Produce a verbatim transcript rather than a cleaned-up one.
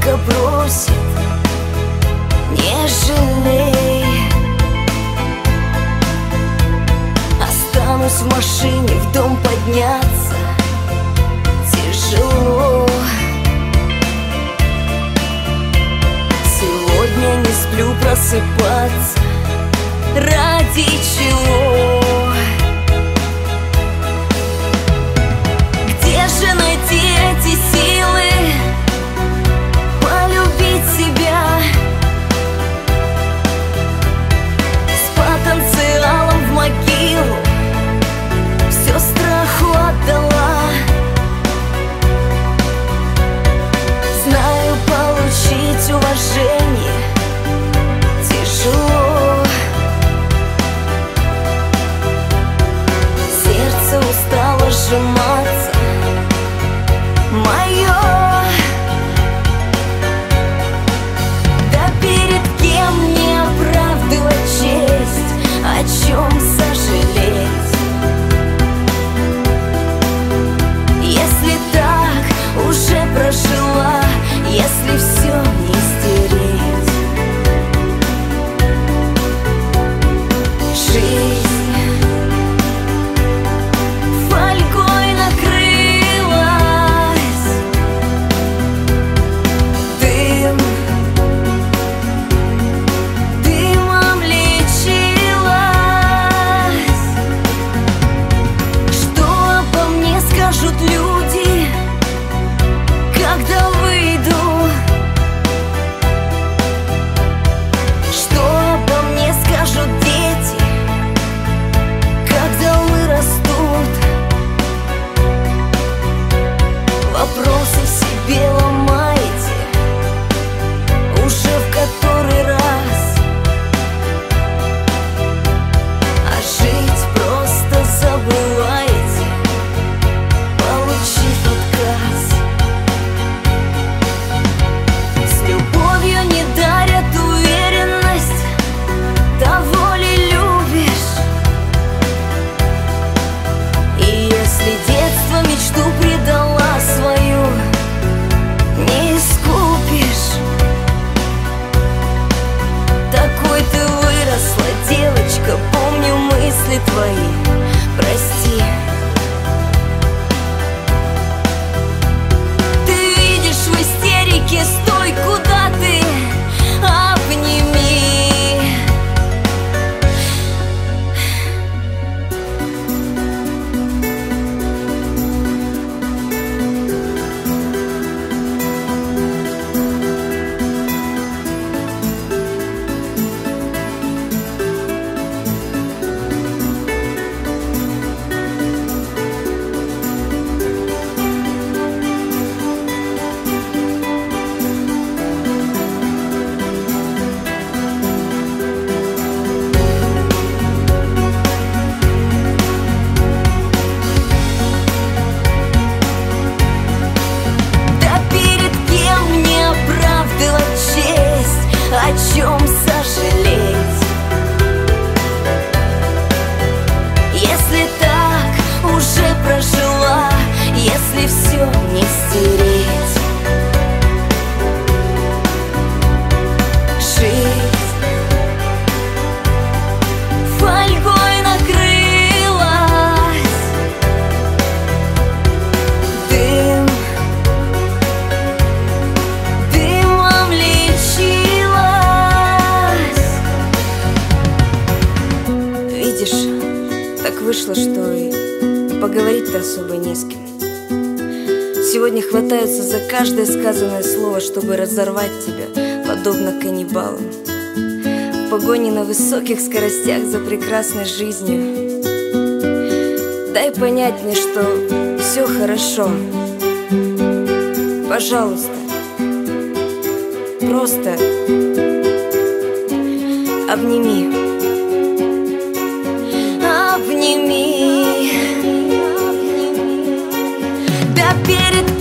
только просит: не жалей. Останусь в машине, в дом подняться тяжело. Сегодня не сплю, просыпаться ради чего? Где же найти эти силы полюбить себя с потенциалом в могилу? Все страху отдала. Знаю, получить уважение тяжело. Сердце устало сжиматься мое. Да перед кем мне оправдывать честь, о чем сожалеть? Если так уже прожила, если все не стереть. Жизнь фольгой накрылась, дым дымом лечилась. Что обо мне скажут люди, когда выйду? Что обо мне скажут дети, когда вырастут? Вопросы себе ломаете уже в который раз, а жить просто забываете, получив отказ. С любовью не дарят уверенность, того ли любишь? И если детство мечту предала свою, не искупишь. Такой ты выросла, девочка, помню мысли твои, прости. Ты видишь в истерике, стой, куда ты, обними. Да перед кем мне оправдывать честь, о чем сожалеть? Если так уже прожила, если все не стереть. Жизнь фольгой накрылась, дым дымом лечилась. Видишь, так вышло, что и поговорить-то особо не с кем. Сегодня хватаются за каждое сказанное слово, чтобы разорвать тебя, подобно каннибалам. В погоне на высоких скоростях за прекрасной жизнью. Дай понять мне, что все хорошо. Пожалуйста, просто обними. Обними. Да перед